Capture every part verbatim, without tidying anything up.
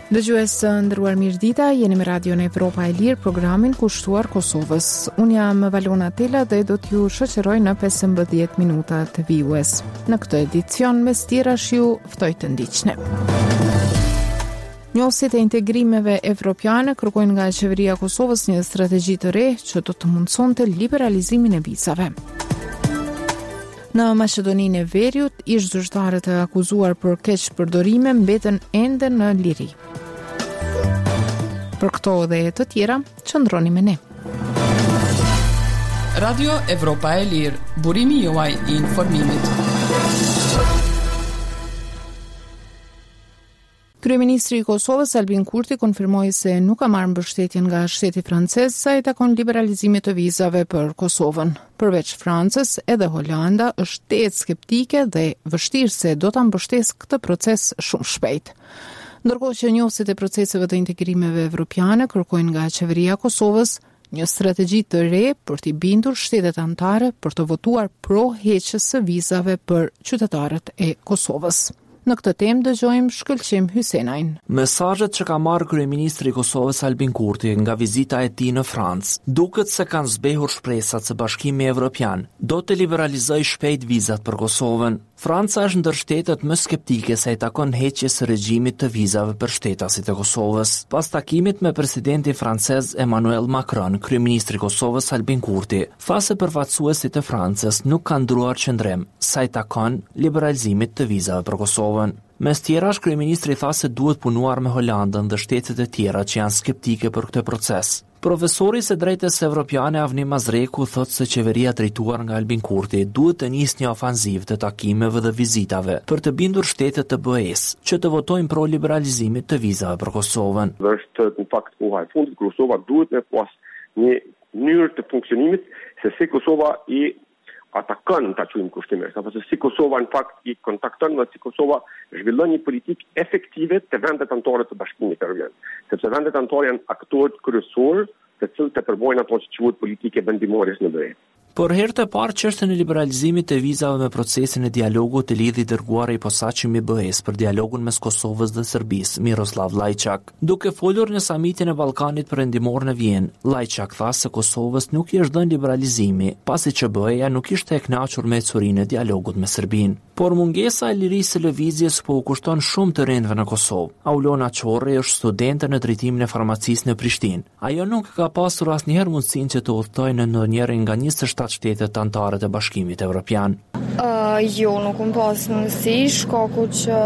Dëgjues të nderuar, mirëdita, jeni me Radion Evropa e Lirë, programin kushtuar Kosovës. Unë jam Valona Tela dhe do t'ju shoqëroj në pesëmbëdhjetë minuta të vijues. Në këtë edicion mes tjerash ju ftoj të ndiqni. Njësit e integrimeve evropiane kërkojnë nga qeveria e Kosovës një strategji të re që do të mundsonte liberalizimin e vizave. Në Maqedoninë e Veriut, ish zyrtarët e akuzuar për keq përdorime mbeten ende në liri. Për këto dhe të tjera, qëndroni me ne. Radio Evropa e Lirë, burimi juaj i informimit. Kryeministri i Kosovës Albin Kurti konfirmoi se nuk ka marrë mbështetjen nga shteti francez sa i takon liberalizimit të vizave për Kosovën. Përveç Francës, edhe Holanda është tetë skeptike dhe vështirë se do ta mbështesë këtë proces shumë shpejt. Ndërkohë që njofsit e proceseve të integrimeve evropiane kërkojnë nga qeveria e Kosovës një strategji të re për t'i bindur shtetet anëtare për të votuar pro heqjes së vizave për qytetarët e Kosovës. Në këtë temë dëgjojmë Shkëlqim Hysenajn. Mesazhet që ka marrë kryeministri i Kosovës Albin Kurti nga vizita e tij në Francë, duket se kanë zbehur shpresat se Bashkimi Evropian do të liberalizojë shpejt vizat për Kosovën. Franca është ndër shtetet më skeptike sa i takon heqjes së regjimit të vizave për shtetasit e Kosovës. Pas takimit me presidentin francez Emmanuel Macron, kryeministri i Kosovës Albin Kurti tha se përfaqësuesit e Francës nuk kanë ndruar qëndrim sa i takon liberalizimit të vizave për Kosovën. Mes tjerash, kryeministri tha se duhet punuar me Holandën dhe shtetet e tjera që janë skeptike për këtë proces. Profesori së drejtës evropiane Avni Mazreku thotë se qeveria drejtuar nga Albin Kurti duhet të nisë një ofanzivë të takimeve dhe vizitave për të bindur shtetet të B E-s që të votojnë pro liberalizimit të vizave për Kosovën. Është në fakt koha e fundit, Kosova duhet me pas një mënyrë të funksionimit se si Kosova i atakon ta quajmë kushtimisht, apo se si Kosova në fakt i kontakton dhe si Kosova zhvillon një politikë efektive të vendet anëtare të Bashkimit Evropian. Sepse vendet anëtare janë aktorët kryesorë të cilët e përbojnë ato që quhet politike vendimorës në B E. Por herë të parë çështën e liberalizimit të vizave me procesin e dialogut të lidhë i dërguar i posaçëm i B E-s për dialogun mes Kosovës dhe Serbisë, Miroslav Lajçak. Duke folur në samitin e Ballkanit perëndimor në Vjenë, Lajçak tha se Kosovës nuk i është dhënë liberalizimi, pasi që B E-ja nuk ishte e kënaqur me ecurinë e dialogut me Serbinë. Por mungesa e lirisë së lëvizjes po u kushton shumë të rendve në Kosovë. Aulona Çorri është studente në drejtimin e farmacisë në Prishtinë. Ajo nuk ka pasur asnjëherë mundësinë që të udhtojë në ndonjërin nga njëzet e shtatë shtetet anëtare të Bashkimit Evropian. Uh, jo, nuk më pas mundësi, shkaku që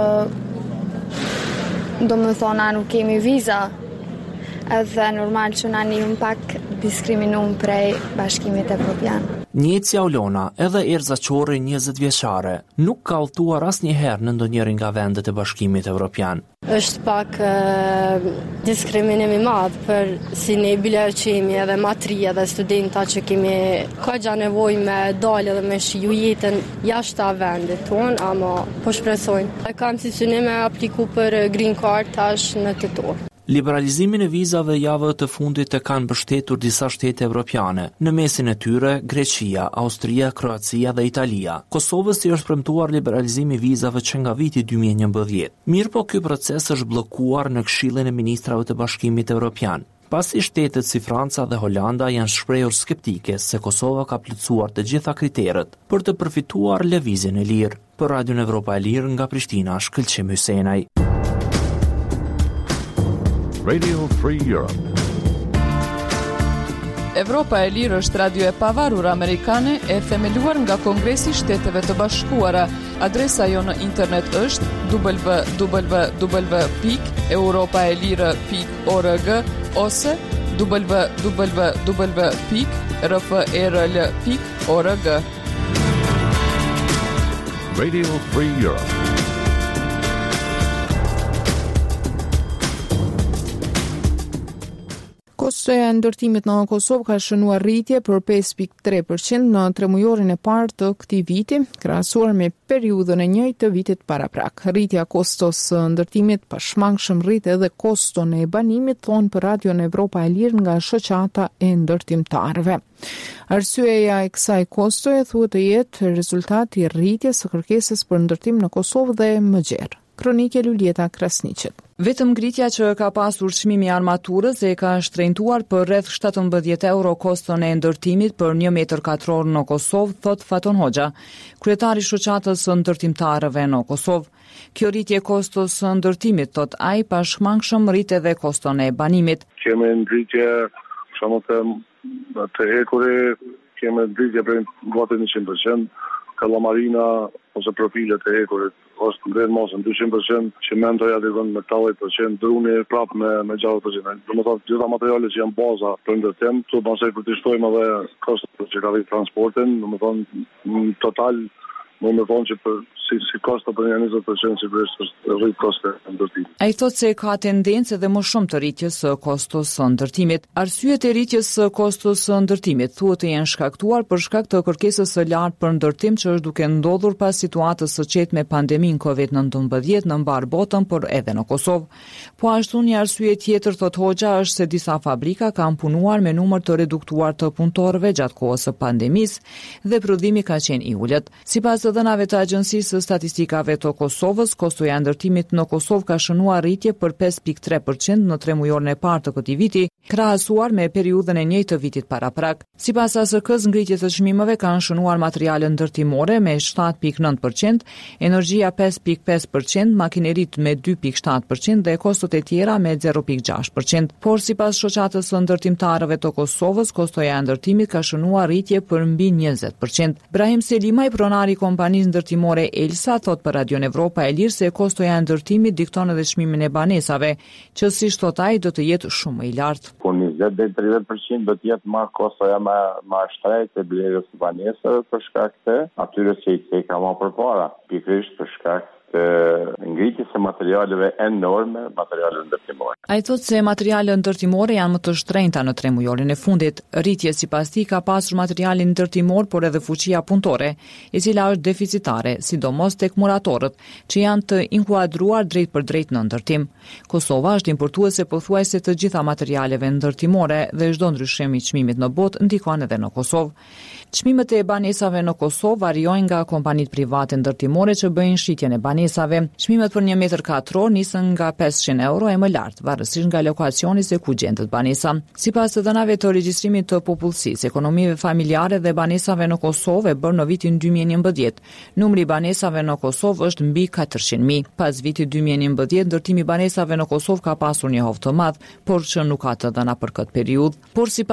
do më thonë nuk kemi viza, edhe normal që na një pak diskriminum prej Bashkimit Evropian. Njëci Aulona, edhe Erza Çorri, njëzet vjeçare, nuk ka udhëtuar asnjëherë në ndonjërin nga vendet e Bashkimit Evropian. Është pak uh, diskriminim i madh për si ne bile që jemi edhe matria dhe studenta që kemi ka gja nevojë me dalë dhe me shiju jetën jashtë vendit tonë, ama po shpresojnë. E kam si synim me apliku për green card tash në tetor. Liberalizimin e vizave javë të fundit e kanë mbështetur disa shtete evropiane, në mesin e tyre Greqia, Austria, Kroacia dhe Italia. Kosovës i është premtuar liberalizimi i vizave që nga viti dy mijë e njëmbëdhjetë. Mirë po ky proces është bllokuar në Këshillin e Ministrave të Bashkimit Evropian. Pasi shtetet si Franca dhe Holanda janë shprehur skeptike se Kosova ka plotësuar të gjitha kriteret për të përfituar lëvizjen e lirë. Për Radion Evropa e Lirë nga Prishtina, Shkëlqim Hysenaj. Radio Free Europe. Evropa e Lirë është radio e pavarur amerikane e themeluar nga Kongresi i Shteteve të Bashkuara. Adresa jo në internet është w w w pikë europaelire pikë org ose w w w pikë r f e r l pikë org. Radio Free Europe. Kostoja e ndërtimit në Kosovë ka shënuar rritje për pesë pikë tre përqind në tremujorin e parë të këtij viti, krahasuar me periudhën e njëjtë të vitit paraprak. Rritja kostos së ndërtimit pashmangshëm rrit edhe koston e banimit, thonë për Radion Evropa e Lirë nga shoqata e ndërtimtarëve. Arsyeja e kësaj kostoje thuhet të jetë rezultati i rritjes së kërkesës për ndërtim në Kosovë dhe më gjerë. Kronike Lulieta Krasniqit. Vetëm ngritja që ka pasur çmimi i armaturës e ka shtrenjtuar për rreth shtatëmbëdhjetë euro koston e ndërtimit për një metër katror në Kosovë, thot Faton Hoxha, kryetari i shoqatës së ndërtimtarëve në Kosovë. Kjo rritje kostos së ndërtimit, thot ai, pashmangshëm rrit edhe koston e banimit. Kemi ngritje, shumë të të hekuri, kemi ngritje për gati njëqind përqind, kallamarina ose profilet e hekurit është mbledh mosën dyqind përqind, qimentoja dikon me tetëdhjetë përqind, druni prap me me gjashtëdhjetë përqind. Domethënë gjitha materialet që janë baza për ndërtim, këtu pastaj për të shtojmë edhe kostot që ka vit transportin, domethënë në total më më thonë që për si, si kosto për një njëzet përqind sigurisht është rrit koste e ndërtimit. Ai thotë se ka tendencë edhe më shumë të rritjes së kostos së ndërtimit. Arsyet e rritjes së kostos së ndërtimit thuhet të jenë shkaktuar për shkak të kërkesës së lartë për ndërtim që është duke ndodhur pas situatës së qetë me pandeminë kovid nëntëmbëdhjetë në mbar botën, por edhe në Kosovë. Po ashtu një arsye tjetër, thot Hoxha, është se disa fabrika kanë punuar me numër të reduktuar të punëtorëve gjatë kohës së pandemisë dhe prodhimi ka qenë i ulët. Sipas dhënave të Agjencisë së Statistikave të Kosovës, kostoja e ndërtimit në Kosovë ka shënuar rritje për pesë pikë tre përqind në tre mujorin e parë të këtij viti, krahasuar me periudhën e njëjtë të vitit paraprak. Sipas A S K-s, ngritjet e çmimeve kanë shënuar materiale ndërtimore me shtatë pikë nëntë përqind, energjia pesë pikë pesë përqind, makineritë me dy pikë shtatë përqind dhe kostot e tjera me zero pikë gjashtë përqind. Por sipas shoqatës së ndërtimtarëve të Kosovës, kostoja e ndërtimit ka shënuar rritje për mbi njëzet përqind. Brahim Selimaj, pronari i kompanisë ndërtimore Elsa, thot për Radion Evropa e Lirë se kostoja e ndërtimit dikton edhe çmimin e banesave, që siç thot ai do të jetë shumë më i lartë. Po njëzet deri tridhjetë përqind do të jetë më kostoja më më e shtrenjtë e blerjes së banesave për shkak të atyre që i ka më përpara, pikërisht për shkak të ngritjes së materialeve enorme, materiale ndërtimore. Ai thotë se materiale ndërtimore janë më të shtrenjta në tre mujorin e fundit. Rritje sipas tij ka pasur materialin ndërtimor, por edhe fuqia punëtore, e cila është deficitare, sidomos tek muratorët, që janë të inkuadruar drejt për drejt në ndërtim. Kosova është importuese pothuajse të gjitha materialeve ndërtimore dhe çdo ndryshim i çmimit në botë ndikon edhe në Kosovë. Çmimet e banesave në Kosovë variojnë nga kompanitë private ndërtimore që bëjnë shitjen e banesave. Çmimet për një metër katror nisën nga pesëqind euro e më lart, varësisht nga lokacioni se ku gjendet banesa. Sipas të dhënave të regjistrimit të popullsisë, ekonomive familjare dhe banesave në Kosovë e bërë në vitin dy mijë e njëmbëdhjetë, numri i banesave në Kosovë është mbi katërqind mijë. Pas vitit dy mijë e njëmbëdhjetë, ndërtimi i banesave në Kosovë ka pasur një hovë të madh, por që nuk ka të dhëna për këtë periudhë. Por sipas